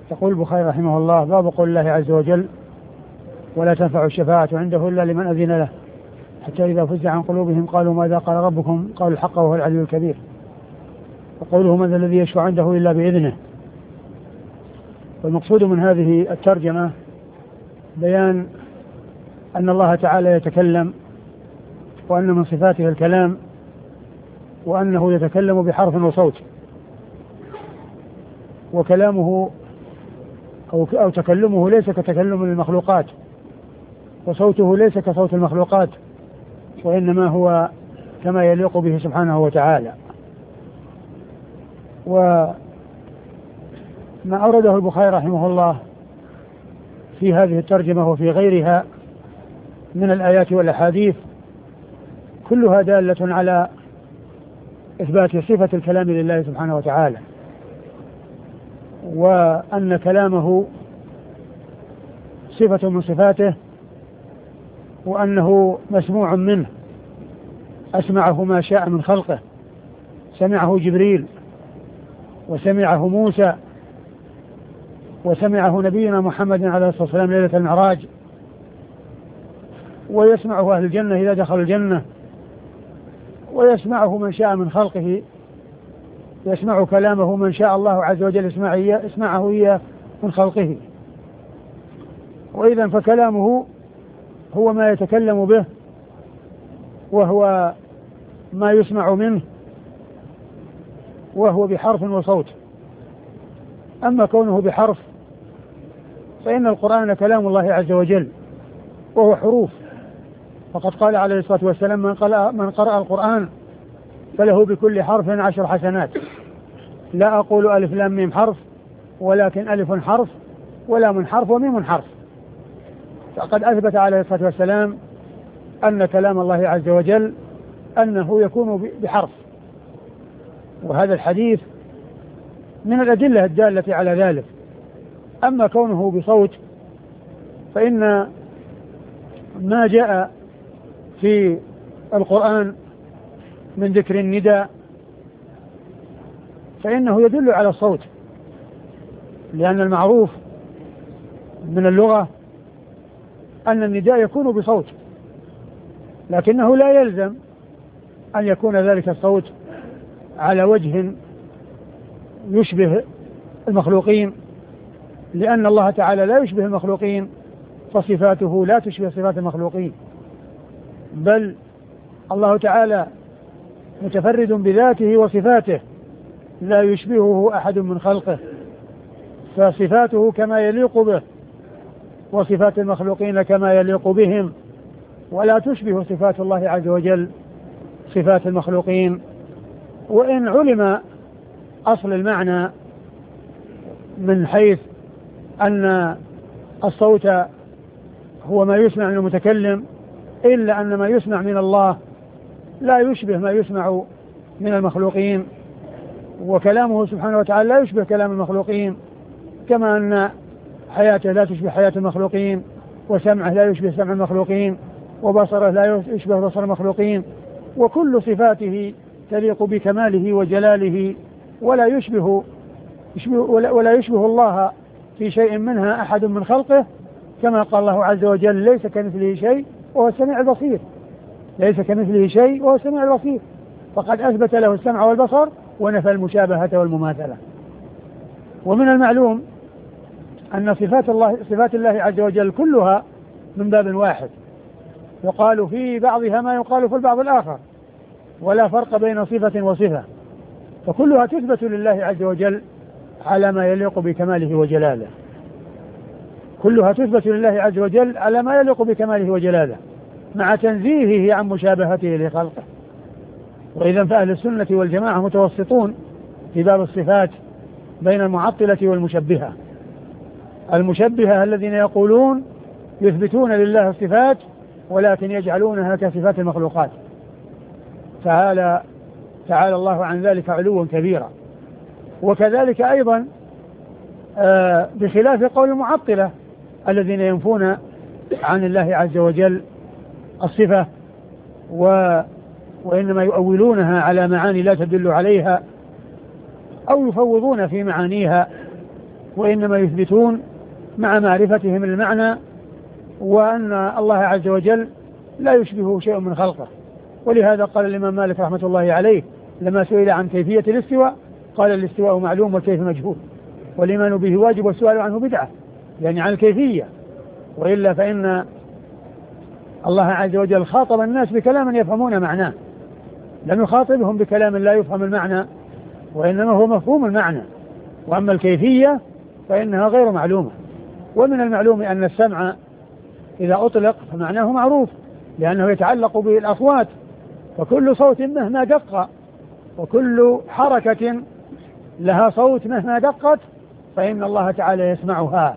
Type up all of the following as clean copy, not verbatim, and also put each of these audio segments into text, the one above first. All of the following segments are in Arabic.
يقول البخاري رحمه الله: باب قول الله عز وجل: ولا تنفع الشفاعة عنده إلا لمن أذن له، حتى إذا فزع عن قلوبهم قالوا ماذا قال ربكم؟ قالوا الحق وهو العلي الكبير. وقوله: من ذا الذي يشفع عنده إلا بإذنه. والمقصود من هذه الترجمة بيان أن الله تعالى يتكلم، وأن من صفاته الكلام، وأنه يتكلم بحرف وصوت، وكلامه أو تكلمه ليس كتكلم المخلوقات، وصوته ليس كصوت المخلوقات، وإنما هو كما يليق به سبحانه وتعالى. وما أورده البخاري رحمه الله في هذه الترجمة وفي غيرها من الآيات والأحاديث كلها دالة على إثبات صفة الكلام لله سبحانه وتعالى، وأن كلامه صفة من صفاته، وأنه مسموع منه، أسمعه ما شاء من خلقه، سمعه جبريل، وسمعه موسى، وسمعه نبينا محمد عليه الصلاة والسلام ليلة المعراج، ويسمعه أهل الجنة إذا دخلوا الجنة، ويسمعه من شاء من خلقه، يسمع كلامه من شاء الله عز وجل اسمعه إياه من خلقه. وإذا فكلامه هو ما يتكلم به، وهو ما يسمع منه، وهو بحرف وصوت. أما كونه بحرف فإن القرآن كلام الله عز وجل وهو حروف، فقد قال عليه الصلاة والسلام: من قرأ القرآن فله بكل حرف 10 حسنات. لا أقول ألف لام ميم حرف، ولكن ألف حرف ولام حرف وميم حرف. فقد أثبت عليه الصلاة والسلام أن كلام الله عز وجل أنه يكون بحرف، وهذا الحديث من الأدلة الدالة على ذلك. أما كونه بصوت فإن ما جاء في القرآن من ذكر النداء فإنه يدل على الصوت، لأن المعروف من اللغة أن النداء يكون بصوت، لكنه لا يلزم أن يكون ذلك الصوت على وجه يشبه المخلوقين، لأن الله تعالى لا يشبه المخلوقين، فصفاته لا تشبه صفات المخلوقين، بل الله تعالى متفرد بذاته وصفاته لا يشبهه أحد من خلقه، فصفاته كما يليق به، وصفات المخلوقين كما يليق بهم، ولا تشبه صفات الله عز وجل صفات المخلوقين. وإن علم أصل المعنى من حيث أن الصوت هو ما يسمع من المتكلم، إلا أن ما يسمع من الله لا يشبه ما يسمع من المخلوقين، وكلامه سبحانه وتعالى لا يشبه كلام المخلوقين، كما أن حياته لا تشبه حياة المخلوقين، وسمعه لا يشبه سمع المخلوقين، وبصره لا يشبه بصر المخلوقين، وكل صفاته تليق بكماله وجلاله، ولا يشبه الله في شيء منها أحد من خلقه، كما قال الله عز وجل: ليس كمثله شيء وهو السميع البصير. ليس كمثله شيء وهو السميع البصير، فقد أثبت له السمع والبصر ونفى المشابهة والمماثلة. ومن المعلوم أن صفات الله عز وجل كلها من باب واحد، يقال في بعضها ما يقال في البعض الآخر، ولا فرق بين صفة وصفة، فكلها تثبت لله عز وجل على ما يليق بكماله وجلاله، كلها تثبت لله عز وجل على ما يليق بكماله وجلاله، مع تنزيهه عن مشابهته لخلقه. وإذا فأهل السنة والجماعة متوسطون في باب الصفات بين المعطلة والمشبهة. المشبهة الذين يقولون يثبتون لله الصفات ولكن يجعلونها كصفات المخلوقات، تعالى الله عن ذلك علوا كبيرا. وكذلك أيضا بخلاف قول المعطلة الذين ينفون عن الله عز وجل الصفة وإنما يؤولونها على معاني لا تدل عليها، أو يفوضون في معانيها وإنما يثبتون مع معرفتهم المعنى، وأن الله عز وجل لا يشبهه شيء من خلقه. ولهذا قال الإمام مالك رحمة الله عليه لما سئل عن كيفية الاستواء قال الاستواء معلوم والكيف مجهول، والإيمان به واجب والسؤال عنه بدعة، يعني عن الكيفية. وإلا فإن الله عز وجل خاطب الناس بكلام يفهمون معناه، لم يخاطبهم بكلام لا يفهم المعنى، وإنما هو مفهوم المعنى. وأما الكيفية فإنها غير معلومة. ومن المعلوم أن السمع إذا أطلق فمعناه معروف، لأنه يتعلق بالأصوات، وكل صوت مهما دق، وكل حركة لها صوت مهما دقت فإن الله تعالى يسمعها،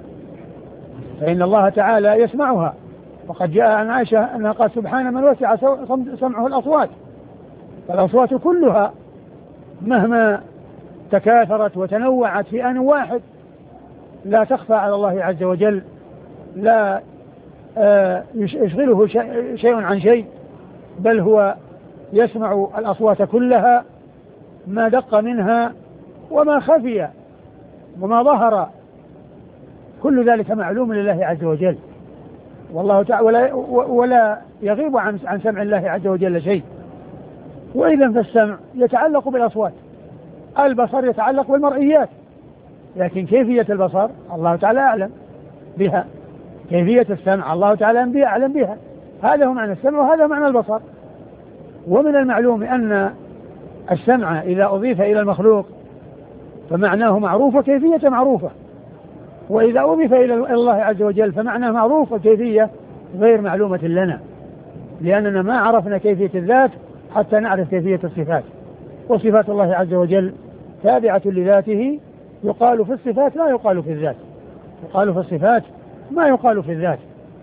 وقد جاء عن عائشة أنها قالت سبحان من وسع سمعه الأصوات، فالأصوات كلها مهما تكاثرت وتنوعت في آن واحد لا تخفى على الله عز وجل، لا يشغله شيء عن شيء، بل هو يسمع الأصوات كلها، ما دق منها وما خفي وما ظهر، كل ذلك معلوم لله عز وجل، والله تعالى ولا يغيب عن سمع الله عز وجل شيء. وإذا فالسمع يتعلق بالأصوات، البصر يتعلق بالمرئيات، لكن كيفية البصر الله تعالى أعلم بها، كيفية السمع الله تعالى أعلم بها. هذا هو معنى السمع وهذا معنى البصر. ومن المعلوم أن السمع إذا أضيف إلى المخلوق فمعناه معروف وكيفية معروفة، وإذا أضيف إلى الله عز وجل فمعناه معروف وكيفية غير معلومة لنا، لأننا ما عرفنا كيفية الذات حتى نعرف كيفية الصفات. وصفات الله عز وجل تابعة لذاته، يقال في الصفات لا يقال في الذات، يقال في الصفات ما يقال في الذات.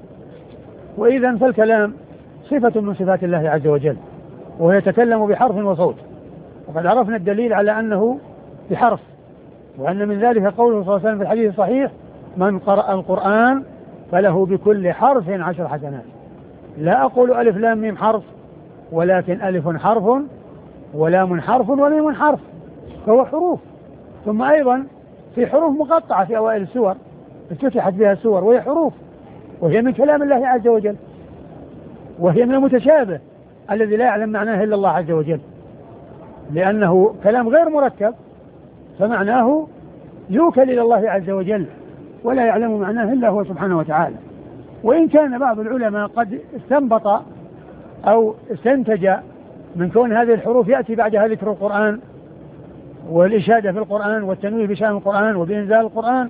وإذا فالكلام صفة من صفات الله عز وجل، وهو يتكلم بحرف وصوت، وقد عرفنا الدليل على أنه بحرف، وأن من ذلك قوله صلى الله عليه وسلم في الحديث الصحيح من قرأ القرآن فله بكل حرف 10 حسنات. لا أقول ألف لام ميم حرف، ولكن ألف حرف ولام حرف وميم حرف، فهو حروف. ثم أيضا في حروف مقطعة في أوائل السور افتتحت بها السور، وهي حروف، وهي من كلام الله عز وجل، وهي من المتشابه الذي لا يعلم معناه إلا الله عز وجل، لأنه كلام غير مركب، فمعناه يوكل إلى الله عز وجل ولا يعلم معناه إلا هو سبحانه وتعالى. وإن كان بعض العلماء قد استنبط أو استنتج من كون هذه الحروف يأتي بعدها ذكر القرآن والإشادة في القرآن والتنويه بشأن القرآن وبإنزال القرآن،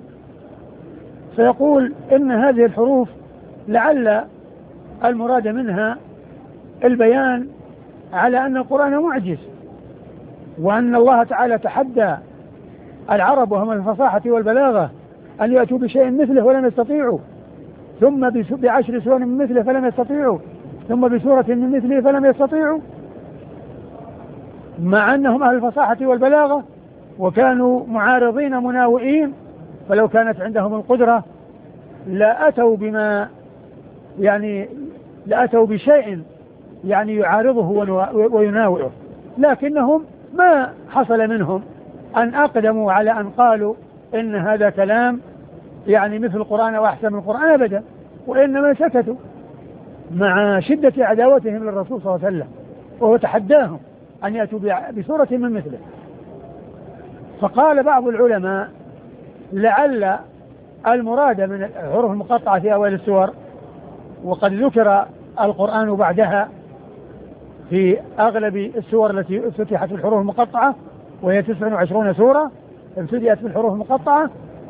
فيقول إن هذه الحروف لعل المراد منها البيان على أن القرآن معجز، وأن الله تعالى تحدى العرب وهم الفصاحة والبلاغة أن يأتوا بشيء مثله ولم يستطيعوا، ثم ب10 سور من مثله فلم يستطيعوا، ثم بسورة من مثله فلم يستطيعوا، مع أنهم أهل الفصاحة والبلاغة وكانوا معارضين مناوئين، فلو كانت عندهم القدرة لأتوا بشيء يعني يعارضه ويناوئه، لكنهم ما حصل منهم أن أقدموا على أن قالوا إن هذا كلام يعني مثل القرآن وأحسن من القرآن أبدا، وإنما سكتوا مع شدة عداوتهم للرسول صلى الله عليه وسلم، وهو تحداهم أن يأتوا بسورة من مثله. فقال بعض العلماء لعل المراد من الحروف المقطعة في أول السور، وقد ذكر القرآن بعدها في أغلب السور التي افتتحت بالحروف المقطعة، وهي 29 سورة ابتدأت بالحروف المقطعة،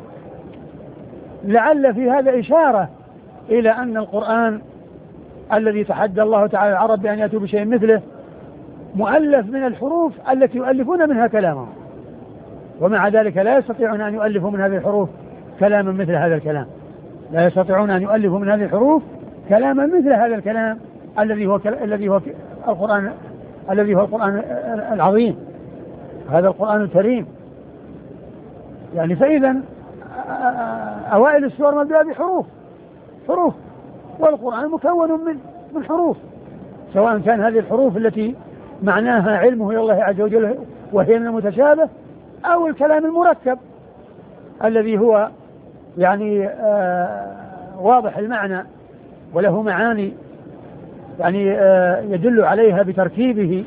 لعل في هذا إشارة إلى أن القرآن الذي تحدى الله تعالى العرب بأن يأتوا بشيء مثله مؤلف من الحروف التي يؤلفون منها كلامهم، ومع ذلك لا يستطيعون أن يؤلفوا من هذه الحروف كلاما مثل هذا الكلام، لا يستطيعون أن يؤلفوا من هذه الحروف كلاما مثل هذا الكلام الذي هو القرآن العظيم، هذا القرآن الكريم. يعني فإذا أوائل السور مبدأ بحروف، والقرآن مكون من حروف، سواء كان هذه الحروف التي معناها علمه إلى الله عز وجل وهي من المتشابه، أو الكلام المركب الذي هو يعني واضح المعنى وله معاني يعني يدل عليها بتركيبه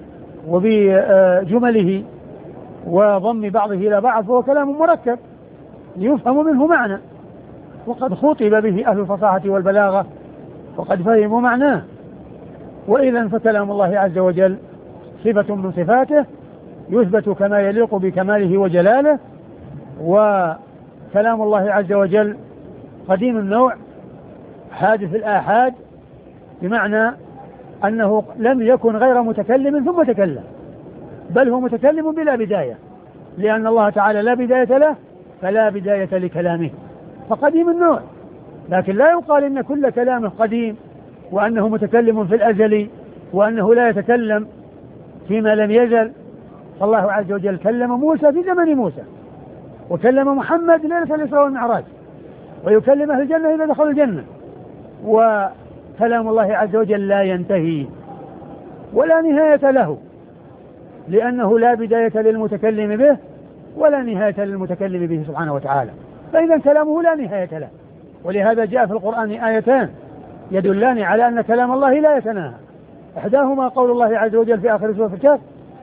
وبجمله وضم بعضه إلى بعض، فهو كلام مركب يفهم منه معنى، وقد خطب به أهل الفصاحة والبلاغة وقد فهموا معناه. وإذا فكلام الله عز وجل صفة من صفاته يثبت كما يليق بكماله وجلاله. وكلام الله عز وجل قديم النوع حادث الآحاد، بمعنى أنه لم يكن غير متكلم ثم تكلم، بل هو متكلم بلا بداية، لأن الله تعالى لا بداية له فلا بداية لكلامه، فقديم النوع. لكن لا يقال إن كل كلامه قديم وأنه متكلم في الأزل وأنه لا يتكلم فيما لم يزل. فالله عز وجل كلم موسى في زمن موسى، وكلم محمد ليلة الإسراء والمعراج، ويكلم أهل الجنة إذا دخلوا الجنة. وكلام الله عز وجل لا ينتهي ولا نهاية له، لأنه لا بداية للمتكلم به ولا نهاية للمتكلم به سبحانه وتعالى، فإذا كلامه لا نهاية له. ولهذا جاء في القرآن آيتان يدلان على أن كلام الله لا يتناهى. إحداهما قول الله عز وجل في آخر سورة الكهف: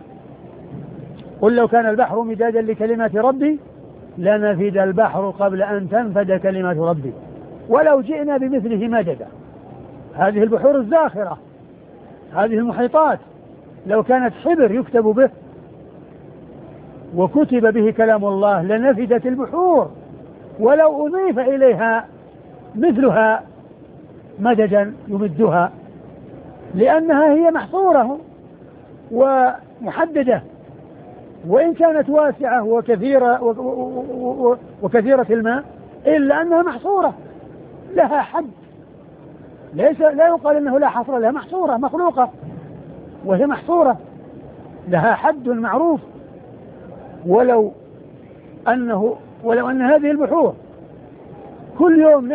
قل لو كان البحر مدادا لكلمات ربي لنفد البحر قبل أن تنفد كلمات ربي ولو جئنا بمثله مددا. هذه البحور الزاخرة، هذه المحيطات، لو كانت حبر يكتب به وكتب به كلام الله لنفدت البحور ولو أضيف إليها مثلها مددا يمدها، لأنها هي محصورة ومحددة، وإن كانت واسعة وكثيرة الماء إلا أنها محصورة لها حد. لا يقال أنه لا حصر لها، محصورة مخلوقة وهي محصورة لها حد معروف. ولو أن هذه البحور كل يوم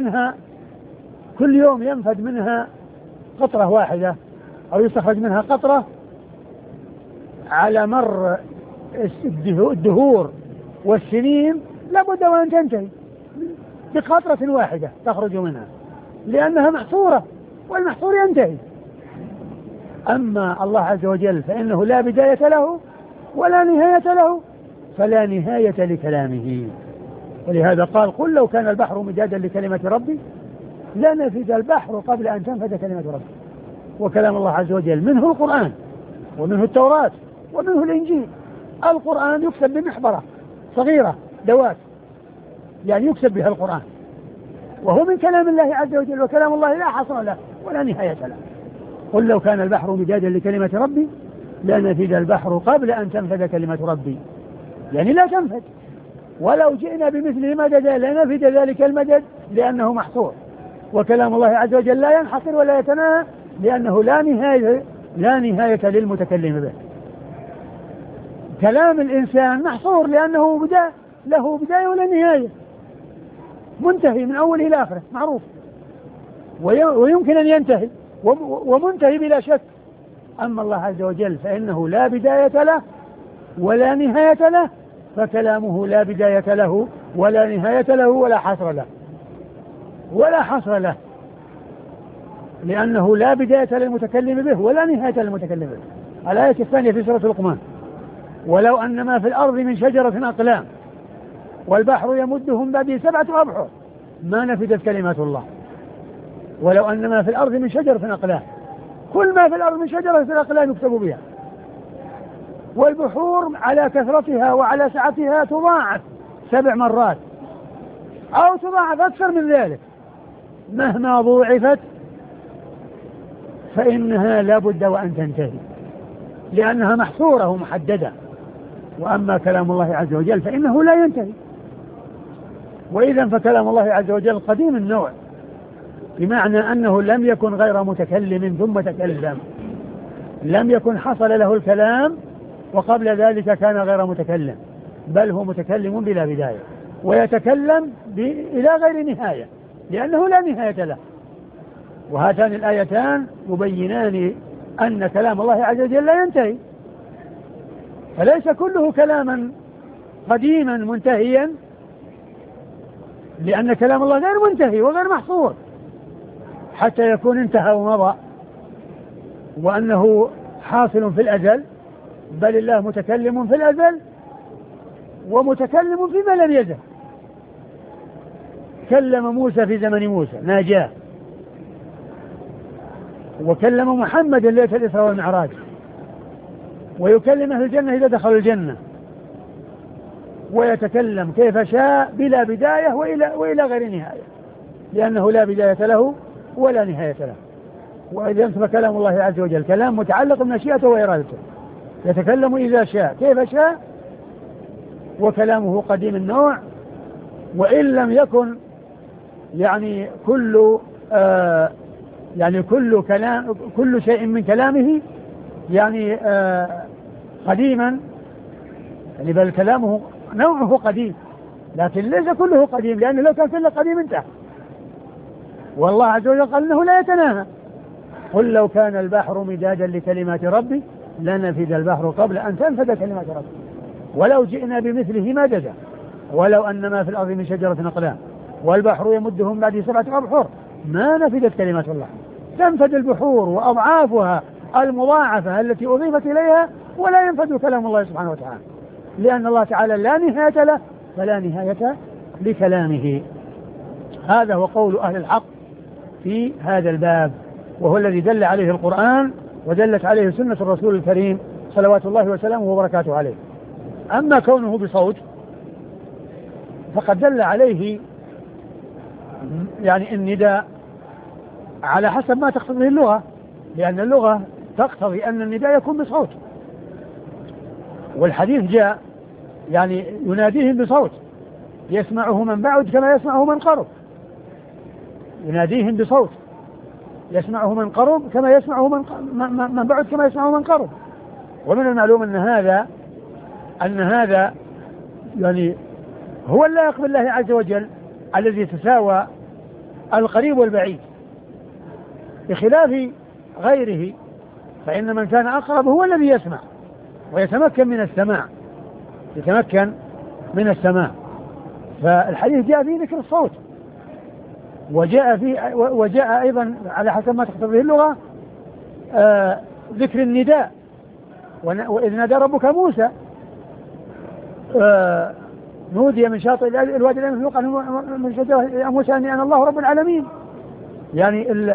ينفد منها قطرة واحدة أو يستخرج منها قطرة على مر الدهور والسنين، لابد وأن تنتهي بقطرة واحدة تخرج منها، لأنها محصورة والمحصور ينتهي. أما الله عز وجل فإنه لا بداية له ولا نهاية له، فلا نهاية لكلامه. ولهذا قال: قل لو كان البحر مدادا لكلمة ربي لنفد البحر قبل أن تنفد كلمة ربي. وكلام الله عز وجل منه القرآن ومنه التوراة ومنه الإنجيل. القرآن يكتب بمحبرة صغيرة دوات، يعني يكتب بها القرآن، وهو من كلام الله عز وجل، وكلام الله لا حصر له ولا نهاية له. قل لو كان البحر مدادا لكلمة ربي لنفد البحر قبل أن تنفد كلمة ربي، يعني لا تنفد. ولو جئنا بمثله مددا لنفد ذلك المدد لأنه محصور. وكلام الله عز وجل لا ينحصر ولا يتناهى، لأنه لا نهاية للمتكلم به. كلام الإنسان محصور لأنه له بداية ولا نهاية، منتهي من أول إلى آخره معروف، ويمكن أن ينتهي ومنتهي بلا شك. أما الله عز وجل فإنه لا بداية له ولا نهاية له، فكلامه لا بداية له ولا نهاية له ولا حصر له لأنه لا بداية للمتكلم به ولا نهاية للمتكلم به. الآية الثانية في سورة لقمان: ولو أن ما في الأرض من شجرة أقلام والبحر يمده من بعده 7 أبحر ما نفدت كلمات الله. ولو أن ما في الأرض من شجرة أقلام، كل ما في الأرض من شجرة أقلام يكتب بها، والبحور على كثرتها وعلى سعتها تضاعف 7 مرات أو تضاعف أكثر من ذلك، مهما ضوعفت فإنها لا بد وأن تنتهي، لأنها محصورة ومحددة. وأما كلام الله عز وجل فإنه لا ينتهي. وإذا فكلام الله عز وجل قديم النوع، بمعنى أنه لم يكن غير متكلم ثم تكلم، لم يكن حصل له الكلام وقبل ذلك كان غير متكلم، بل هو متكلم بلا بداية، ويتكلم إلى غير نهاية لأنه لا نهاية له. وهاتان الآيتان يبينان أن كلام الله عز وجل لا ينتهي، فليس كله كلاما قديما منتهيا لأن كلام الله غير منتهي وغير محصور حتى يكون انتهى ومضى وأنه حاصل في الأزل، بل الله متكلم في الأزل ومتكلم فيما لم يزل. كلم موسى في زمن موسى ناجاه، وكلم محمد ليلة الإسراء والمعراج، ويكلم أهل الجنة إذا دخلوا الجنة، ويتكلم كيف شاء بلا بداية وإلى غير نهاية، لأنه لا بداية له ولا نهاية له. وإذا انتبه كلام الله عز وجل كلام متعلق بمشيئته وإرادته، يتكلم إذا شاء كيف شاء، وكلامه قديم النوع، وإن لم يكن يعني كل شيء من كلامه يعني قديما، يعني بل كلامه نوعه قديم، لكن ليس كله قديم، لأنه لو كان كله قديم انتهى. والله عز وجل قال إنه لا يتناهى. قل لو كان البحر مدادا لكلمات ربي لنفد البحر قبل أن تنفد كلمات ربي ولو جئنا بمثله مددا ولو أن ما في الأرض من شجرة أقلام والبحر يمده من بعده 7 أبحر ما نفدت كلمات الله. تنفد البحور وأضعافها المضاعفة التي أضيفت إليها، ولا ينفد كلام الله سبحانه وتعالى، لأن الله تعالى لا نهاية له فلا نهاية لكلامه. هذا هو قول أهل الحق في هذا الباب، وهو الذي دل عليه القرآن ودلت عليه سنة الرسول الكريم صلوات الله وسلامه وبركاته عليه. أما كونه بصوت فقد دل عليه يعني النداء على حسب ما تقتضيه اللغة، لأن اللغة تقتضي أن النداء يكون بصوت، والحديث جاء يعني يناديهم بصوت يسمعه من بعد كما يسمعه من قرب، يناديهم بصوت يسمعه من قرب كما يسمعه من بعد كما يسمعه من قرب. ومن المعلوم أن هذا يعني هو اللائق بالله عز وجل الذي تساوى القريب والبعيد، بخلاف غيره فإن من كان أقرب هو الذي يسمع ويتمكن من السماع، فالحديث جاء فيه ذكر الصوت، وجاء أيضا على حسب ما تقتضيه اللغة ذكر النداء، وإذ نادى ربك موسى نودي من شاطئ الوادي الأيمن فوق من شجرة يا موسى أني أنا الله رب العالمين. يعني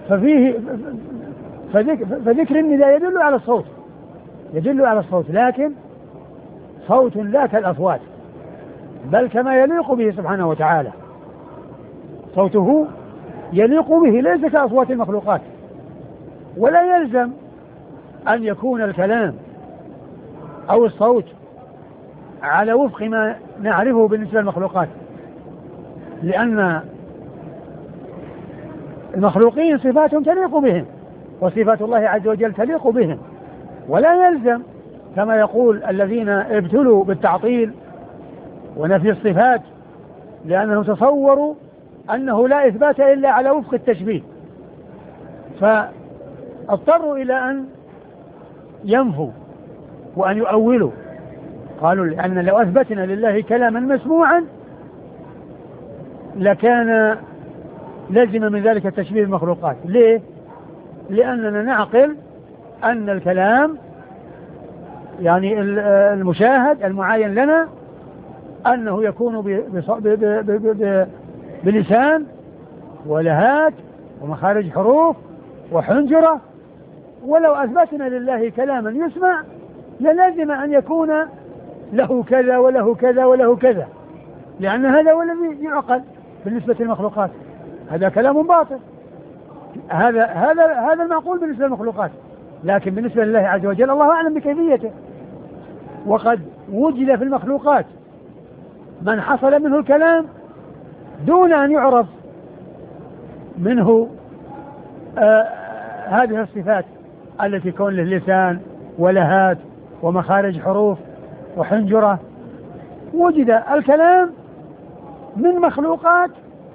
فذكر النداء يدل على الصوت، لكن صوت لا كالأصوات بل كما يليق به سبحانه وتعالى، صوته يليق به ليس كأصوات المخلوقات. ولا يلزم أن يكون الكلام أو الصوت على وفق ما نعرفه بالنسبة للمخلوقات، لأن المخلوقين صفاتهم تليق بهم وصفات الله عز وجل تليق بهم. ولا يلزم كما يقول الذين ابتلوا بالتعطيل ونفي الصفات لأنهم تصوروا أنه لا إثبات إلا على وفق التشبيه، فاضطروا إلى أن ينفوا وأن يؤولوا. قالوا لأن لو أثبتنا لله كلاما مسموعا لكان لازم من ذلك تشبيه المخلوقات. ليه؟ لأننا نعقل أن الكلام يعني المشاهد المعاين لنا أنه يكون بلسان ولهات ومخارج حروف وحنجرة. ولو أثبتنا لله كلاما يسمع للازم أن يكون له كذا وله كذا وله كذا، لأن هذا هو الذي يعقل بالنسبة للمخلوقات. هذا كلام باطل، هذا المعقول بالنسبة للمخلوقات، لكن بالنسبة لله عز وجل الله أعلم بكيفيته. وقد وجد في المخلوقات من حصل منه الكلام دون أن يعرف منه هذه الصفات التي كون له لسان ولهات ومخارج حروف وحنجرة. وجد الكلام من مخلوقات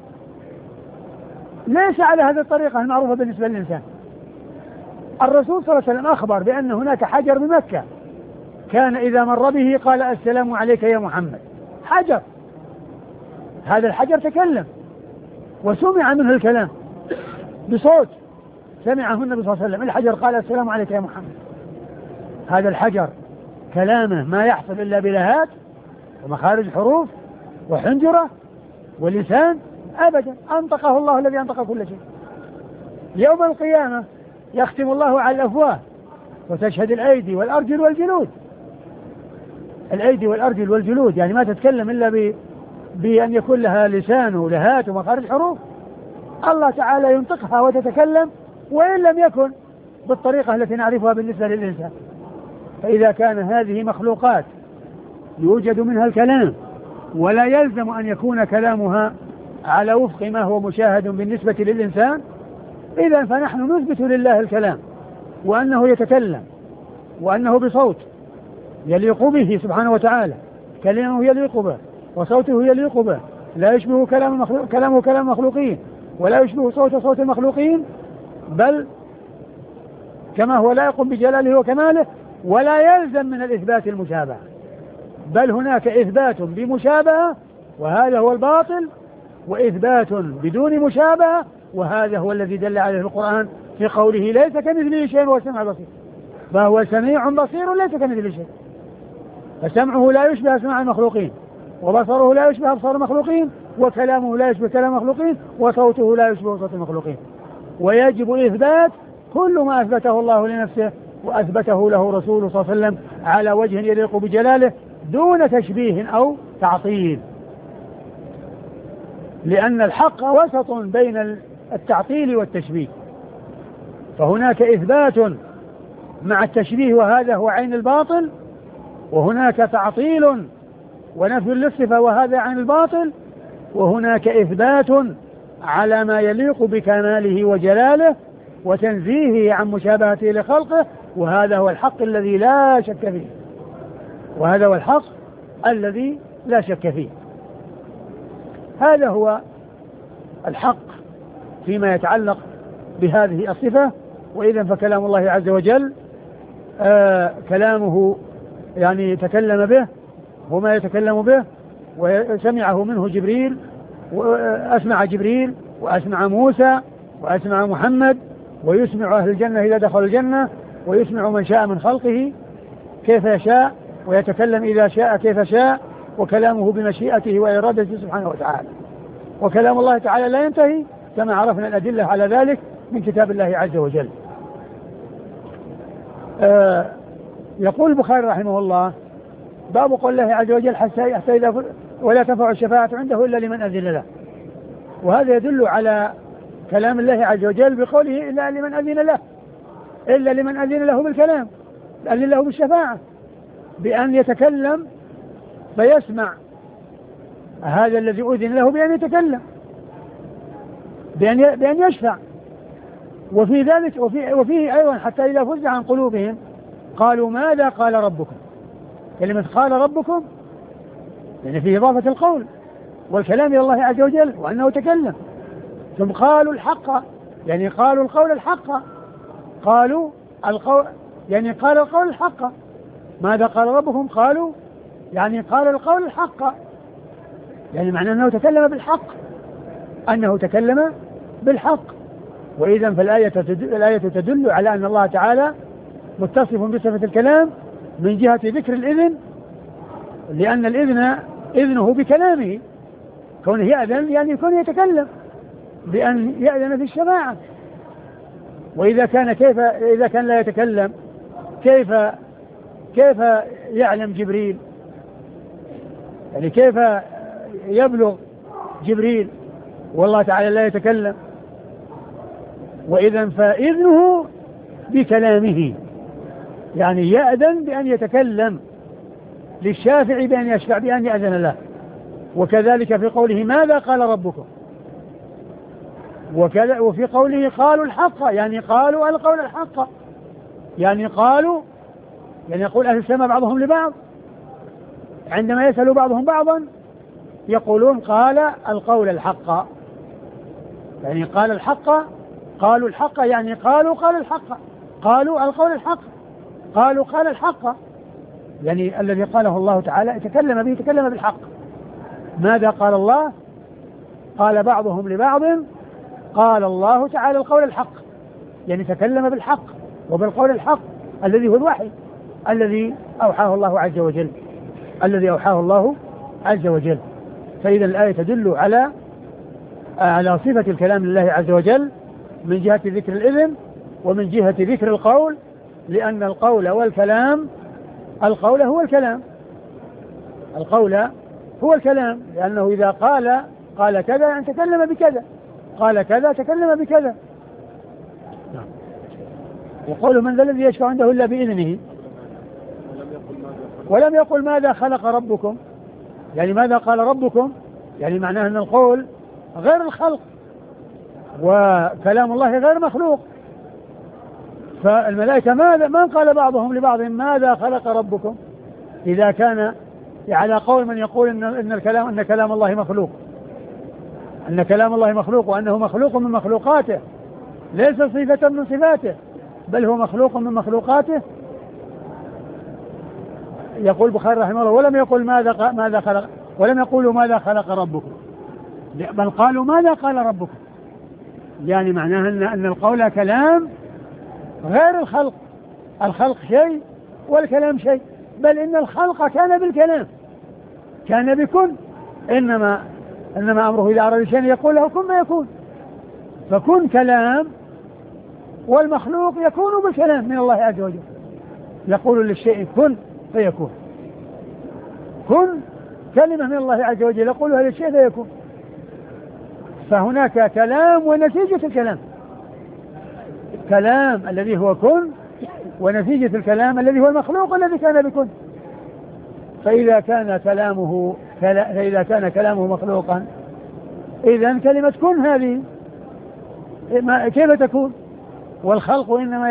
ليس على هذه الطريقة المعروفة بالنسبة للإنسان. الرسول صلى الله عليه وسلم أخبر بأن هناك حجر بمكة كان إذا مر به قال السلام عليك يا محمد، حجر هذا الحجر تكلم وسمع منه الكلام بصوت سمعه النبي صلى الله عليه وسلم. الحجر قال السلام عليك يا محمد. هذا الحجر كلامه ما يحصل إلا بلهات ومخارج حروف وحنجرة ولسان أبدا، أنطقه الله الذي أنطق كل شيء. يوم القيامة يختم الله على الأفواه وتشهد الأيدي والأرجل والجلود. الأيدي والأرجل والجلود يعني ما تتكلم إلا بأن يكون لها لسان ولهات ومخارج حروف. الله تعالى ينطقها وتتكلم وإن لم يكن بالطريقة التي نعرفها بالنسبة للإنسان. فإذا كان هذه مخلوقات يوجد منها الكلام ولا يلزم أن يكون كلامها على وفق ما هو مشاهد بالنسبة للإنسان، إذا فنحن نثبت لله الكلام وأنه يتكلم وأنه بصوت يليق به سبحانه وتعالى، كلامه يليق به وصوته يليق به، لا يشبه كلامه كلام مخلوقين ولا يشبه صوت المخلوقين، بل كما هو لائق بجلاله وكماله، ولا يلزم من الإثبات المشابهة، بل هناك إثبات بمشابهة وهذا هو الباطل، وإثبات بدون مشابهة وهذا هو الذي دل عليه القرآن في قوله ليس كمثله شيء وهو السميع البصير، فهو سميع بصير ليس كمثله شيء. فسمعه لا يشبه سماع المخلوقين، وبصره لا يشبه أبصار المخلوقين، وكلامه لا يشبه كلام المخلوقين، وصوته لا يشبه صوت المخلوقين. ويجب إثبات كل ما أثبته الله لنفسه وأثبته له رسوله صلى الله عليه وسلم على وجه يليق بجلاله دون تشبيه أو تعطيل، لأن الحق وسط بين التعطيل والتشبيه. فهناك إثبات مع التشبيه وهذا هو عين الباطل، وهناك تعطيل ونفي للصفة وهذا عين الباطل، وهناك إثبات على ما يليق بكماله وجلاله وتنزيهه عن مشابهته لخلقه، وهذا هو الحق الذي لا شك فيه، وهذا هو الحق الذي لا شك فيه. هذا هو الحق فيما يتعلق بهذه الصفة. وإذا فكلام الله عز وجل كلامه يعني تكلم به وما يتكلم به، وسمعه منه جبريل، وأسمع جبريل وأسمع موسى وأسمع محمد، ويسمع أهل الجنة إذا دخلوا الجنة، ويسمع من شاء من خلقه كيف يشاء، ويتكلم إذا شاء كيف شاء، وكلامه بمشيئته وإرادته سبحانه وتعالى. وكلام الله تعالى لا ينتهي كما عرفنا الأدلة على ذلك من كتاب الله عز وجل. يقول البخاري رحمه الله: باب قول الله عز وجل حتى إذا ولا تنفع الشفاعة عنده إلا لمن أذن له. وهذا يدل على كلام الله عز وجل بقوله إلا لمن أذن له، إلا لمن أذن له بالكلام، أذن له بالشفاعة، بأن يتكلم فيسمع هذا الذي أذن له بأن يتكلم، بأن يشفع. وفي ذلك وفيه أيضا حتى إذا فزع عن قلوبهم قالوا ماذا قال ربكم. كلمة قال ربكم يعني في إضافة القول والكلام إلى الله عز وجل وأنه تكلم. ثم قالوا الحق يعني قالوا القول الحق، قالوا القول يعني قال القول الحق. ماذا قال ربكم؟ قالوا يعني قال القول الحق، يعني معنى أنه تكلم بالحق، أنه تكلم بالحق. وإذا فالآية تدل على أن الله تعالى متصف بصفة الكلام من جهة ذكر الإذن، لأن الإذن إذنه بكلامه، كونه يأذن يعني يكون يتكلم بأن يأذن في الشفاعة. وإذا كان إذا كان لا يتكلم كيف يعلم جبريل؟ يعني كيف يبلغ جبريل والله تعالى لا يتكلم؟ وإذا فإذنه بكلامه، يعني يأذن بأن يتكلم للشافع بأن يشفع بأن يأذن له. وكذلك في قوله ماذا قال ربكم، وفي قوله قالوا الحق يعني قالوا القول الحق، يعني قالوا يعني يقول أهل السماء بعضهم لبعض عندما يسأل بعضهم بعضا يقولون قال القول الحق، يعني قال الحق، قالوا الحق يعني قال الحق، قالوا القول الحق، قالوا قال الحق، يعني الذي قاله الله تعالى تكلم به، تكلم بالحق. ماذا قال الله؟ قال بعضهم لبعض قال الله تعالى القول الحق، يعني تكلم بالحق وبالقول الحق الذي هو الوحي الذي أوحاه الله عز وجل. فإذا الآية تدل على صفة الكلام لله عز وجل من جهة ذكر الإذن ومن جهة ذكر القول، لأن القول هو الكلام، لأنه إذا قال كذا يعني تكلم بكذا، قال كذا تكلم بكذا. يقول من ذا الذي يشفع عنده إلا بإذنه، ولم يقل ماذا خلق ربكم، يعني ماذا قال ربكم، يعني معناه أن القول غير الخلق وكلام الله غير مخلوق. فالملائكة ما قال بعضهم لبعض ماذا خلق ربكم إذا كان على قول من يقول إن كلام الله مخلوق، وأنه مخلوق من مخلوقاته، ليس صفة من صفاته بل هو مخلوق من مخلوقاته. يقول البخاري رحمه الله ولم يقولوا ماذا خلق ربكم، بل قالوا ماذا قال ربكم، يعني معناها أن القول كلام غير الخلق شيء والكلام شيء، بل إن الخلق كان بالكلام، كان بكن، إنما أمره إذا أراد شيئا يقول له كن ما يكون، فكن كلام، والمخلوق يكون بالكلام من الله عز وجل، يقول للشيء كن فيكون، كن كلمة من الله عز وجل يقولها للشيء فيكون. فهناك كلام ونتيجة الكلام، كلام الذي هو كن، ونتيجة الكلام الذي هو المخلوق الذي كان بكن. فإذا كان كلامه مخلوقا، إذن كلمة كن هذه كيف تكون؟ والخلق إنما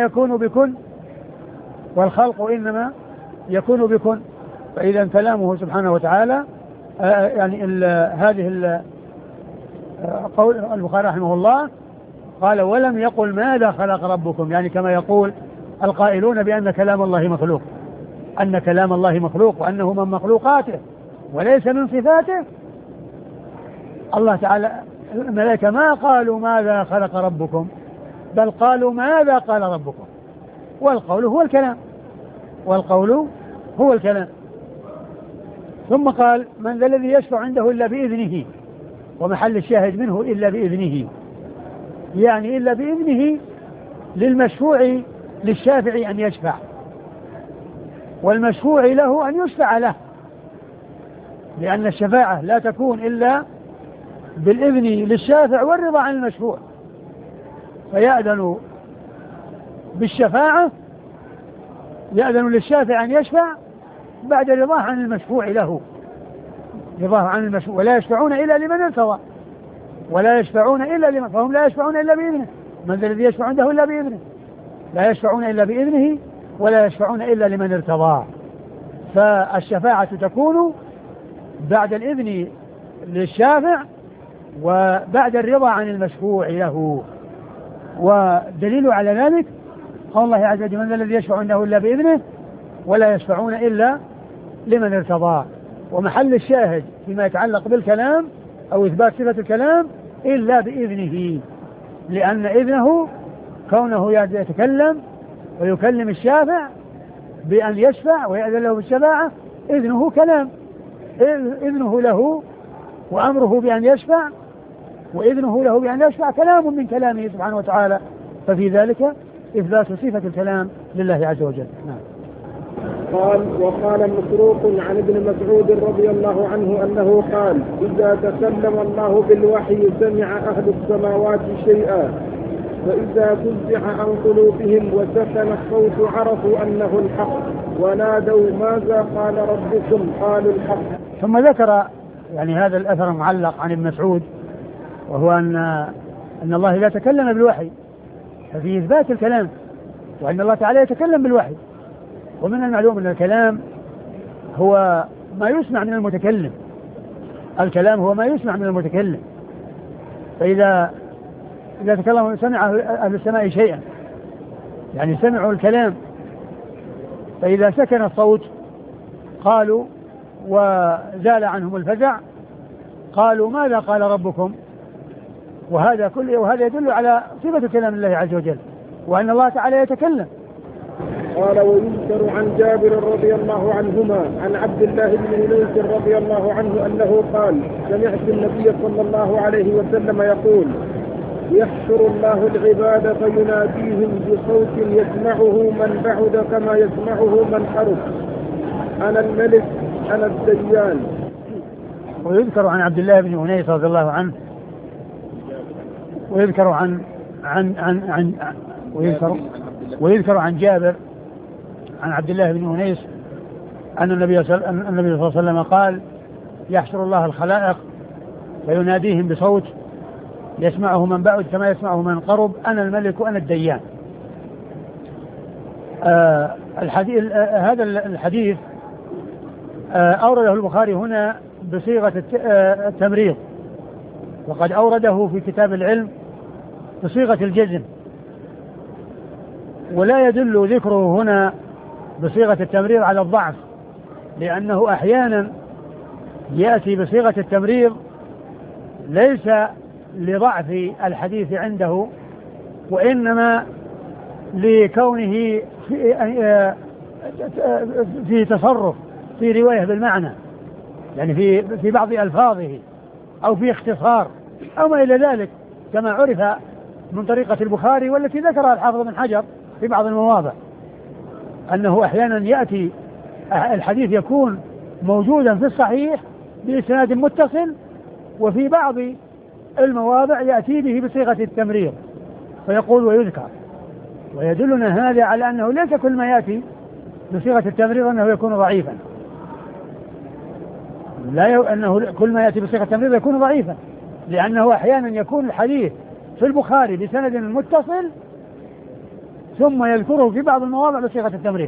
يكون بكن، فإذا كلامه سبحانه وتعالى هذه قول البخاري رحمه الله قال ولم يقل ماذا خلق ربكم، يعني كما يقول القائلون بأن كلام الله مخلوق، وأنه من مخلوقاته وليس من صفاته. الله تعالى الملائكة ما قالوا ماذا خلق ربكم، بل قالوا ماذا قال ربكم، والقول هو الكلام. ثم قال من ذا الذي يشفع عنده إلا بإذنه، ومحل الشاهد منه إلا بإذنه، يعني إلا بإذنه للمشفوع للشافع أن يشفع، والمشفوع له أن يشفع له، لأن الشفاعة لا تكون إلا بالإذن للشافع والرضا عن المشفوع، فيأذن بالشفاعة، يأذن للشافع أن يشفع بعد رضاه عن المشفوع له، ولا يشفعون إلا لمن ارتضى، فهم لا يشفعون إلا بإذنه. من ذا الذي يشفع عنده إلا بإذنه، لا يشفعون إلا بإذنه ولا يشفعون إلا لمن ارتضى. فالشفاعة تكون بعد الإذن للشافع وبعد الرضا عن المشفوع له. ودليل على ذلك قول الله عز وجل من ذا الذي يشفع عنده إلا بإذنه ولا يشفعون إلا لمن ارتضى. ومحل الشاهد فيما يتعلق بالكلام أو إثبات صفة الكلام إلا بإذنه، لأن إذنه كونه يتكلم ويكلم الشافع بأن يشفع ويأذن له بالشفاعة، إذنه كلام، إذنه له وأمره بأن يشفع وإذنه له بأن يشفع كلام من كلامه سبحانه وتعالى، ففي ذلك إثبات صفة الكلام لله عز وجل. نعم. وقال مسروق عن ابن مسعود رضي الله عنه أنه قال إذا تكلم الله بالوحي سمع أهل السماوات شيئا، فإذا فزع عن قلوبهم وسكن الصوت عرفوا أنه الحق، ونادوا ماذا قال ربكم؟ قالوا الحق. ثم ذكر يعني هذا الأثر المعلق عن ابن مسعود، وهو أن الله إذا تكلم بالوحي ففي إثبات الكلام، وأن الله تعالى يتكلم بالوحي. ومن المعلوم أن الكلام هو ما يسمع من المتكلم، الكلام هو ما يسمع من المتكلم. فإذا تكلم سمع أهل السماء شيئا، يعني سمعوا الكلام، فإذا سكن الصوت قالوا وزال عنهم الفزع قالوا ماذا قال ربكم؟ وهذا يدل على صفة كلام الله عز وجل، وأن الله تعالى يتكلم. قال: ويذكر عن جابر رضي الله عنهما عن عبد الله بن أنيس رضي الله عنه أنه قال: سمعت النبي صلى الله عليه وسلم يقول: يحشر الله العباد فيناديهم بصوت يسمعه من بعد كما يسمعه من قرب، أنا الملك أنا الديان. ويذكر عن عبد الله بن أنيس رضي الله عنه، ويذكر عن جابر عن عبد الله بن أنيس أن النبي صلى الله عليه وسلم قال: يحشر الله الخلائق فيناديهم بصوت يسمعه من بعد كما يسمعه من قرب، أنا الملك أنا الديان. هذا الحديث أورده البخاري هنا بصيغة التمريض، وقد أورده في كتاب العلم بصيغة الجزم، ولا يدل ذكره هنا بصيغة التمريض على الضعف، لأنه أحيانا يأتي بصيغة التمريض ليس لضعف الحديث عنده، وإنما لكونه في تصرف في رواية بالمعنى، يعني في بعض ألفاظه أو في اختصار أو ما إلى ذلك، كما عرف من طريقة البخاري والتي ذكرها الحافظ بن حجر في بعض المواضع، أنه أحيانا يأتي الحديث يكون موجودا في الصحيح بإسناد متصل، وفي بعض المواضع يأتي به بصيغة التمريض فيقول ويذكر، ويدلنا هذا على أنه ليس كل ما يأتي بصيغة التمريض أنه يكون ضعيفا، أنه كل ما يأتي بصيغة التمريض يكون ضعيفا، لأنه أحيانا يكون الحديث في البخاري بسند متصل ثم يذكره في بعض المواضع بصيغة التمريض،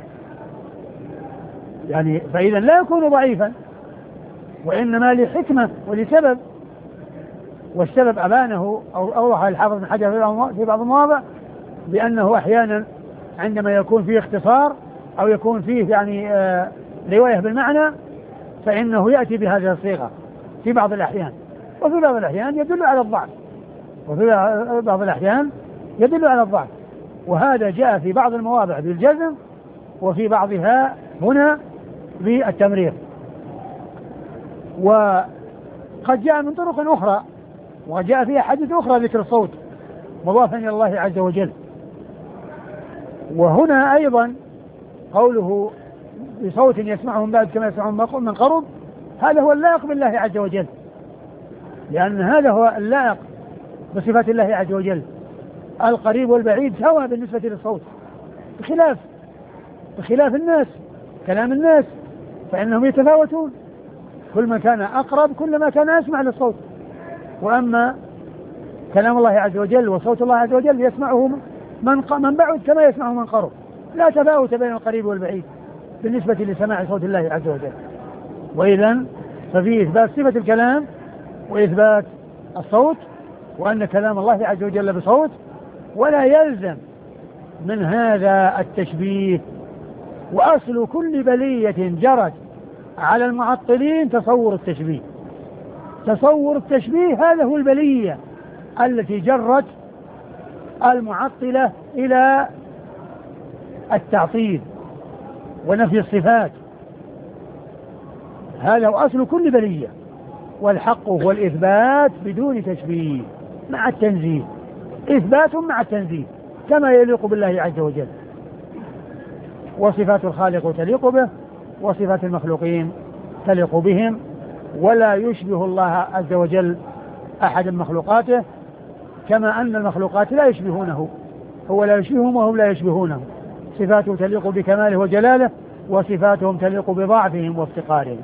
يعني فإذا لا يكون ضعيفا، وإنما لحكمة ولسبب، والسبب أبانه أو أوضح الحافظ بن حجر في بعض المواضع بأنه أحيانا عندما يكون فيه اختصار أو يكون فيه يعني رواية بالمعنى فإنه يأتي بهذه الصيغة في بعض الأحيان، وفي بعض الأحيان يدل على الضعف، وهذا جاء في بعض المواضع بالجزم وفي بعضها هنا بالتمرير. وقد جاء من طرق أخرى، وجاء في أحاديث أخرى ذكر الصوت مضافا إلى الله عز وجل. وهنا أيضا قوله بصوت يسمعه من بعد كما يسمعه من قرب، هذا هو اللائق بالله عز وجل، لأن هذا هو اللائق بصفات الله عز وجل. القريب والبعيد سواء بالنسبة للصوت، بخلاف الناس، كلام الناس فإنهم يتفاوتون، كل ما كان أقرب كل ما كان أسمع للصوت، وأما كلام الله عز وجل وصوت الله عز وجل يسمعه من بعد كما يسمعه من قرب، لا تفاوت بين القريب والبعيد بالنسبة لسماع صوت الله عز وجل. وإذن ففي إثبات صفة الكلام وإثبات الصوت، وأن كلام الله عز وجل بصوت، ولا يلزم من هذا التشبيه. وأصل كل بلية جرت على المعطلين تصور التشبيه، هذا هو البلية التي جرت المعطلة إلى التعطيل ونفي الصفات، هذا هو أصل كل بلية. والحق هو الإثبات بدون تشبيه مع التنزيه، إثبات مع التنزيه كما يليق بالله عز وجل، وصفات الخالق تليق به وصفات المخلوقين تليق بهم، ولا يشبه الله عز وجل أحد من مخلوقاته، كما أن المخلوقات لا يشبهونه، هو لا يشبههم وهم لا يشبهونه، صفاته تليق بكماله وجلاله، وصفاتهم تليق بضعفهم وافتقارهم.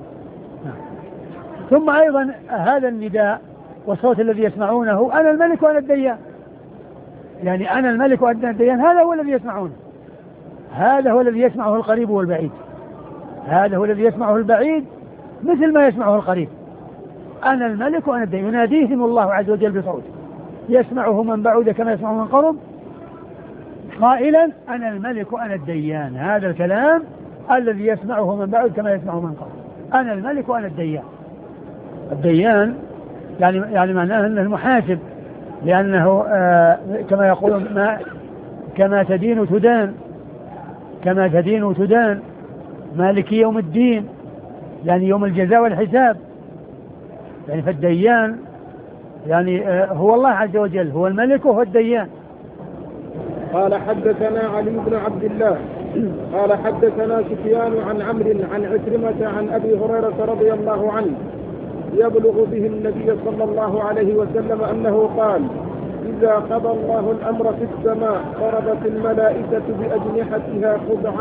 ثم أيضا هذا النداء والصوت الذي يسمعونه أنا الملك وأنا الديان، يعني أنا الملك وأنا الديان، هذا هو الذي يسمعونه، هذا هو الذي يسمعه القريب والبعيد، هذا هو الذي يسمعه البعيد مثل ما يسمعه القريب. أنا الملك وأنا الديان، يناديهم الله عز وجل بصوت يسمعه من بعد كما يسمعه من قرب، قائلا أنا الملك وأنا الديان، هذا الكلام الذي يسمعه من بعد كما يسمعه من قرب، أنا الملك وأنا الديان. الديان يعني معناه أنه المحاسب لأنه كما يقولون كما تدين تدان، كما تدين تدان، مالك يوم الدين يعني يوم الجزاء والحساب. يعني فالديان يعني هو الله عز وجل، هو الملك وهو الديان. قال حدثنا علي بن عبد الله قال حدثنا سفيان عن عمرو عن عكرمة عن أبي هريرة رضي الله عنه يبلغ به النبي صلى الله عليه وسلم أنه قال: إذا قضى الله الأمر في السماء ضربت الملائكة بأجنحتها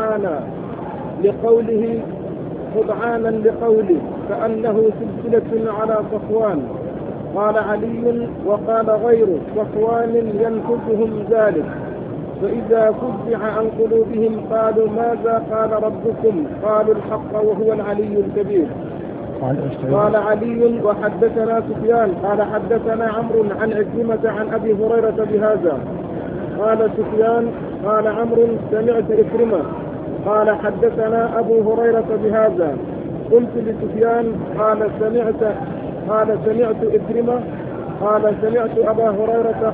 خضعانا لقوله كأنه سلسلة على صفوان. قال علي وقال غيره صفوان ينفذهم ذلك، فإذا فزع عن قلوبهم قالوا ماذا قال ربكم؟ قالوا الحق وهو العلي الكبير. قال علي وحدثنا سفيان قال حدثنا عمرو عن عكرمة عن أبي هريرة بهذا. قال سفيان قال عمرو سمعت عكرمة قال حدثنا أبو هريرة بهذا. قلت لسفيان قال سمعت عكرمة قال سمعت أبا هريرة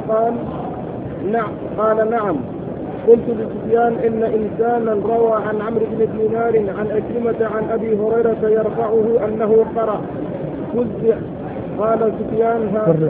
قال نعم. قلت لسفيان إن إنسانا روى عن عمرو بن دينار عن عكرمة عن أبي هريرة يرفعه أنه قرأ فزع. قال سفيان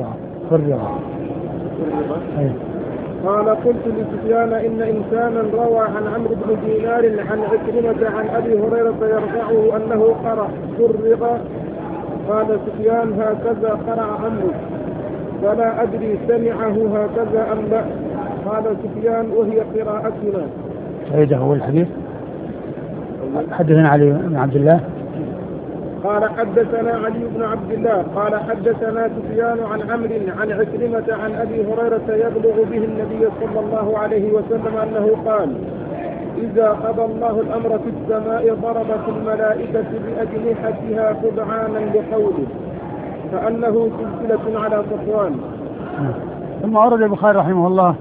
قال قلت لسفيان إن إنسانا روى عن عمرو بن دينار عن عكرمة عن أبي هريرة يرفعه أنه قرأ فرغ. قال سفيان هكذا قرأ عمرو فلا أدري سمعه هكذا أم لا. قال سفيان وهي قراءتنا. هذا هو الحديث. حدثنا علي بن عبد الله قال حدثنا علي بن عبد الله قال حدثنا سفيان عن عمرو عن عكرمة عن أبي هريرة يبلغ به النبي صلى الله عليه وسلم أنه قال: إذا قضى الله الأمر في السماء ضربت الملائكة بأجنحتها خضعانا لقوله كأنه سلسلة على صفوان. ثم أورد البخاري رحمه الله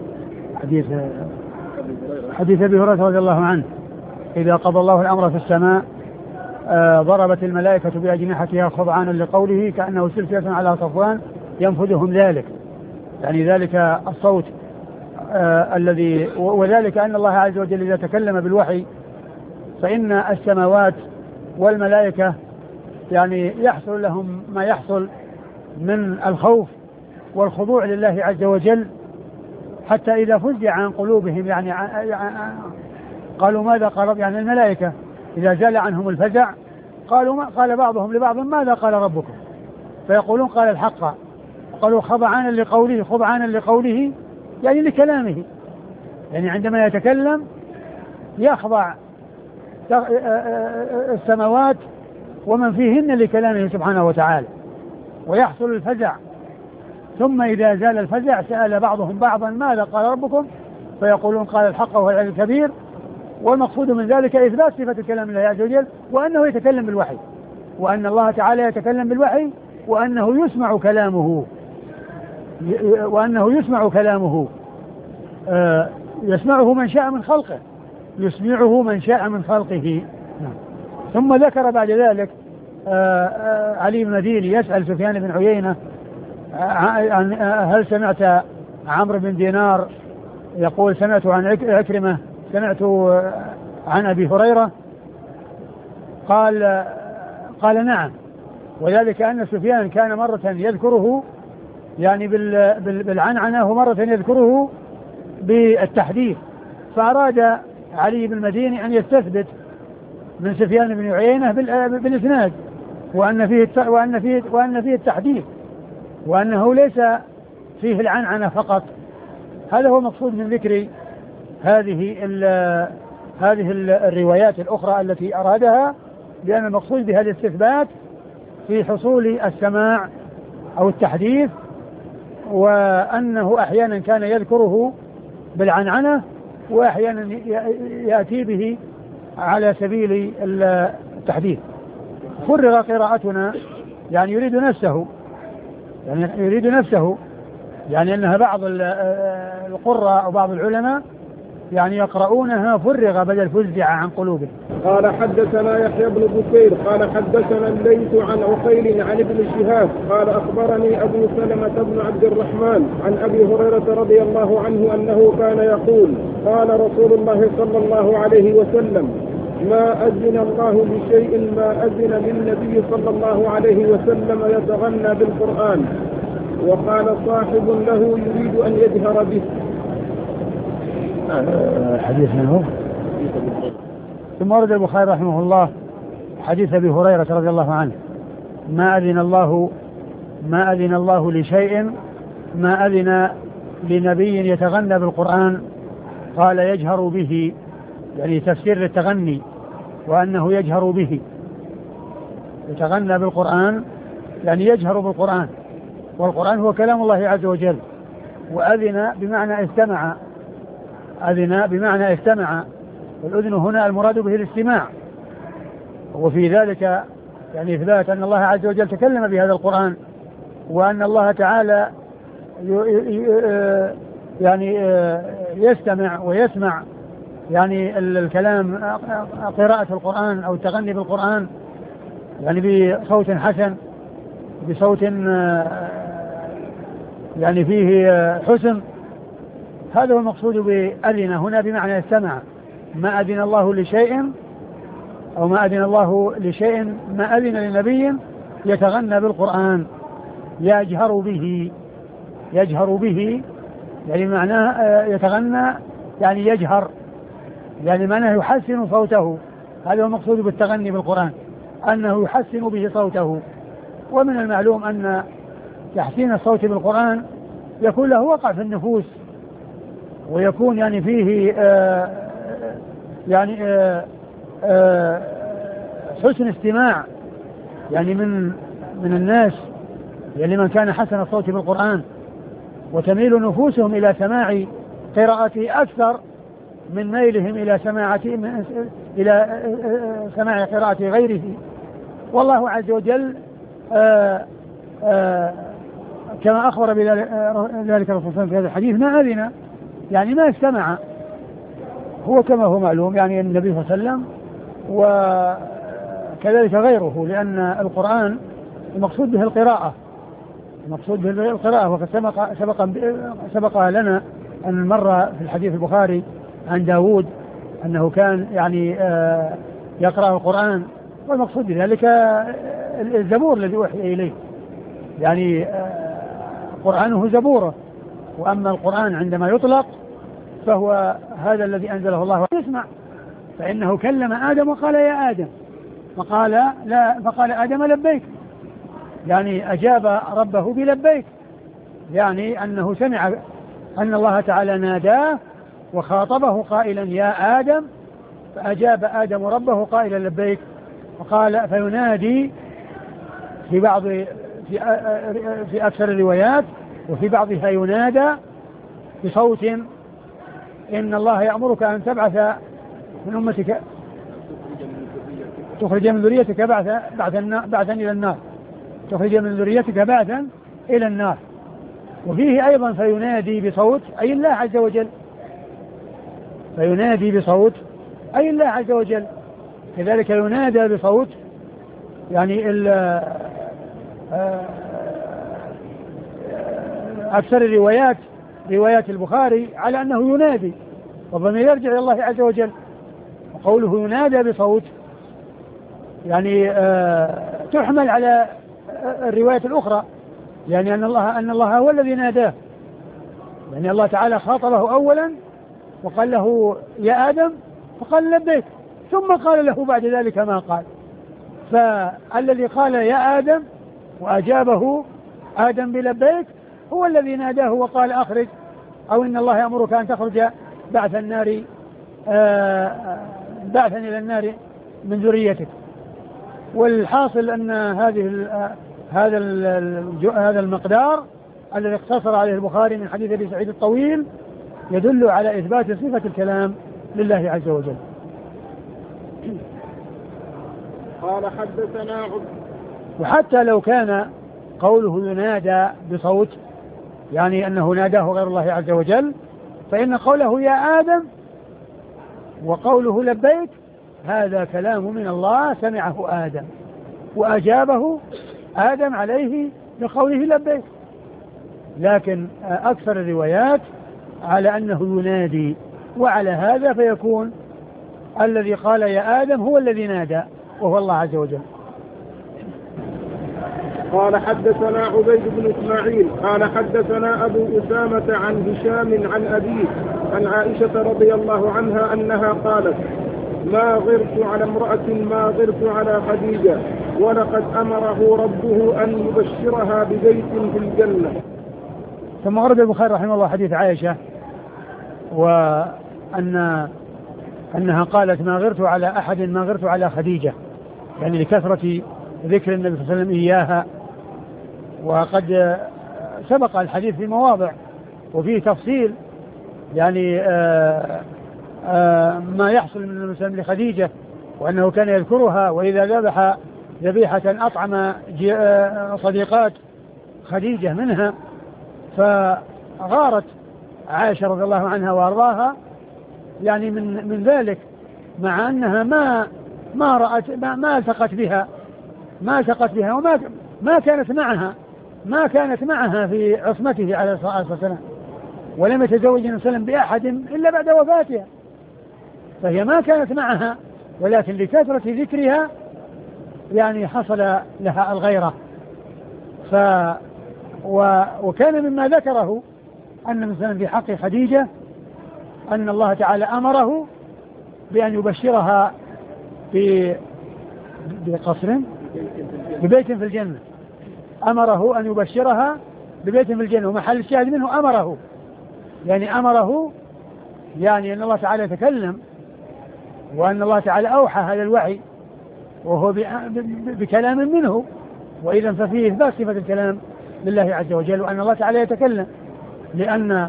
حديث أبي هريرة رضي الله عنه: إذا قضى الله الأمر في السماء ضربت الملائكة بأجنحتها خضعانا لقوله كأنه سلسلة على صفوان ينفذهم ذلك. يعني ذلك الصوت الذي وذلك أن الله عز وجل إذا تكلم بالوحي فإن السماوات والملائكة يعني يحصل لهم ما يحصل من الخوف والخضوع لله عز وجل، حتى إذا فزع عن قلوبهم يعني قالوا ماذا قال، يعني الملائكة إذا زال عنهم الفزع قال بعضهم لبعض ماذا قال ربكم؟ فيقولون قال الحق. قالوا خضعانا لقوله يعني لكلامه، يعني عندما يتكلم يخضع السماوات ومن فيهن لكلامه سبحانه وتعالى ويحصل الفزع. ثم إذا زال الفزع سأل بعضهم بعضا ماذا قال ربكم؟ فيقولون قال الحق وهو العلي الكبير. والمقصود من ذلك إثبات صفة كلام الله عز وجل، وأنه يتكلم بالوحي، وأن الله تعالى يتكلم بالوحي، وأنه يسمع كلامه يسمعه من شاء من خلقه، يسمعه من شاء من خلقه. ثم ذكر بعد ذلك علي بن مديني يسأل سفيان بن عيينة هل سمعت عمرو بن دينار يقول سمعت عن عكرمة سمعت عن أبي هريرة؟ قال نعم. وذلك أن سفيان كان مرة يذكره يعني بالعنعنة ومرة يذكره بالتحديث، فأراد علي بن المديني أن يستثبت من سفيان بن عيينة بالإسناد وأن فيه التحديث، وأنه ليس فيه العنعنة فقط. هذا هو المقصود من ذكر هذه الروايات الأخرى التي أرادها، لأن المقصود بهذا الاستثبات في حصول السماع أو التحديث، وأنه أحيانا كان يذكره بالعنعنة وأحيانا يأتي به على سبيل التحديث. فرغ قراءتنا يعني يريد نفسه يعني أنها بعض القراء أو بعض العلماء يعني يقرؤونها فرغ بدل فزع عن قلوبهم. قال حدثنا يحيى بن بكير قال حدثنا الليث عن عقيل عن ابن شهاب قال أخبرني أبو سلمة بن عبد الرحمن عن أبي هريرة رضي الله عنه أنه كان يقول قال رسول الله صلى الله عليه وسلم ما أذن الله بشيء ما أذن للنبي صلى الله عليه وسلم يتغنى بالقرآن. وقال صاحب له يريد أن يجهر به. حديث منه. ثم ورد البخاري رحمه الله حديث أبي هريرة رضي الله عنه ما أذن الله لشيء ما أذن لنبي يتغنى بالقرآن قال يجهر به، يعني تفسير للتغني وأنه يجهر به، يتغنى بالقرآن يعني يجهر بالقرآن، والقرآن هو كلام الله عز وجل. وأذن بمعنى استمع، أذن بمعنى استمع، والأذن هنا المراد به الاستماع. وفي ذلك يعني إثبات أن الله عز وجل تكلم بهذا القرآن، وأن الله تعالى يعني يستمع ويسمع يعني الكلام قراءة القرآن أو التغني بالقرآن يعني بصوت حسن، بصوت يعني فيه حسن. هذا هو المقصود بأذن هنا بمعنى استمع. ما أذن الله لشيء أو ما أذن الله لشيء ما أذن لنبي يتغنى بالقرآن يجهر به، يجهر به يعني معناه يتغنى يعني يجهر، يعني معناه يحسن صوته. هذا هو المقصود بالتغني بالقرآن، أنه يحسن به صوته. ومن المعلوم أن تحسين الصوت بالقرآن يكون له وقع في النفوس، ويكون يعني فيه حسن استماع يعني من الناس، يعني من كان حسن الصوت بالقرآن، وتميل نفوسهم إلى سماع قراءته أكثر من ميلهم إلى سماع قراءة غيره. والله عز وجل كما أخبر بذلك الرسول في هذا الحديث ما أذن يعني ما استمع، هو كما هو معلوم يعني النبي صلى الله عليه وسلم وكذلك غيره، لأن القرآن المقصود به القراءة، المقصود به القراءة. وقد سبق لنا أن مر في الحديث البخاري عن داود أنه كان يعني يقرأ القرآن، والمقصود بذلك الزبور الذي أوحي إليه، يعني قرآنه زبوره. وأما القرآن عندما يطلق فهو هذا الذي أنزله الله يسمع، فإنه كلم آدم وقال يا آدم، فقال آدم لبيك، يعني أجاب ربه بلبيك، يعني أنه سمع أن الله تعالى ناداه وخاطبه قائلا يا آدم، فأجاب آدم ربه قائلا لبيك. وقال فينادي في أكثر الروايات وفي بعضها ينادى بصوت إن الله يأمرك أن تبعث من أمتك تخرج من ذريتك بعثا إلى النار، تخرج من ذريتك بعثا إلى النار. وفيه أيضا فينادي بصوت أي الله عز وجل، فينادي بصوت أي الله عز وجل. كذلك ينادى بصوت يعني أكثر الروايات روايات البخاري على أنه ينادي، والضمير يرجع إلى الله عز وجل. وقوله ينادى بصوت يعني تحمل على الرواية الأخرى، يعني أن الله هو الذي ناداه، يعني الله تعالى خاطبه أولا وقال له يا آدم فقال لبيك، ثم قال له بعد ذلك ما قال. فالذي قال يا آدم وأجابه آدم بلبيك هو الذي ناداه وقال أخرج، أو إن الله يأمرك أن تخرج بعثا إلى النار من ذريتك. والحاصل أن هذا المقدار الذي اقتصر عليه البخاري من حديث أبي سعيد الطويل يدل على إثبات صفة الكلام لله عز وجل. قال حدثنا وحتى لو كان قوله ينادى بصوت يعني أنه ناداه غير الله عز وجل، فإن قوله يا آدم وقوله لبيك هذا كلام من الله سمعه آدم وأجابه آدم عليه بقوله لبيك. لكن أكثر الروايات على أنه ينادي، وعلى هذا فيكون الذي قال يا آدم هو الذي نادى وهو الله عز وجل. قال حدثنا عبيد بن إسماعيل قال حدثنا أبو أسامة عن هشام عن أبيه عن عائشة رضي الله عنها أنها قالت ما غرت على امرأة ما غرت على خديجة ولقد أمره ربه أن يبشرها ببيت في الجنة. ثم ورد البخاري رحمه الله حديث عائشة وأنها قالت ما غرت على أحد ما غرت على خديجة، يعني لكثرة ذكر النبي صلى الله عليه وسلم إياها. وقد سبق الحديث في مواضع وفيه تفصيل يعني ما يحصل من النبي صلى الله عليه وسلم لخديجة، وأنه كان يذكرها وإذا ذبح ذبيحة أطعم صديقات خديجة منها، فغارت عائشة رضي الله عنها وأرضاها يعني من ذلك، مع أنها ما رأت ما التقت بها وما كانت معها في عصمته عليه الصلاة والسلام، ولم يتزوج النبي صلى الله عليه وسلم بأحد إلا بعد وفاتها، فهي ما كانت معها، ولكن لكثرة ذكرها يعني حصل لها الغيرة. وكان مما ذكره أن مثلا في حق خديجة أن الله تعالى أمره بأن يبشرها بقصر ببيت في الجنة، أمره أن يبشرها ببيت في الجنة، ومحل الشاهد منه أمره يعني أن الله تعالى يتكلم، وأن الله تعالى أوحى هذا الوحي وهو بكلام منه، وإذا ففيه إثبات صفة الكلام لله عز وجل، وأن الله تعالى يتكلم، لأن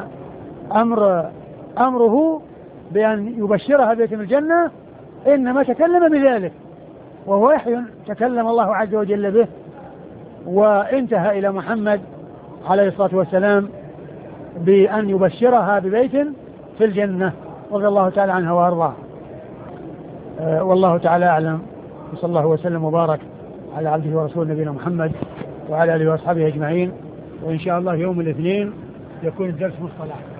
أمره بأن يبشرها ببيت في الجنة إنما تكلم بذلك، وهو وحي تكلم الله عز وجل به، وانتهى إلى محمد عليه الصلاة والسلام بأن يبشرها ببيت في الجنة رضي الله تعالى عنها وأرضاها. والله تعالى أعلم، وصلى الله وسلم وبارك على عبده ورسوله نبينا محمد وعلى آله وأصحابه أجمعين. وإن شاء الله يوم الاثنين يكون الدرس مصطلح.